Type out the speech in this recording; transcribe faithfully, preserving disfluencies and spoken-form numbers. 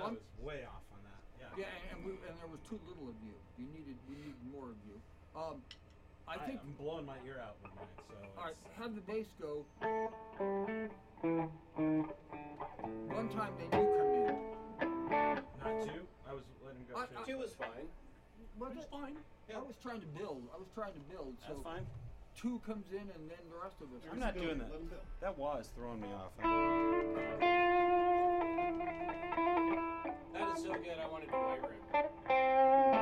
I'm, was way off on that. Yeah. yeah, and, and, we, and there was too little of you. You needed we needed more of you. Um, I I think. I'm blowing my ear out with mine. So. All right, It's, have the bass go. One time then you come in. Not two. I was letting go I- two. I- Two was fine. Was It's it? fine. I was trying to build. I was trying to build. So That's fine. two comes in and then the rest of us. I'm not doing that. Let 'em build. That was throwing me off. That is so good. I wanted to wire it.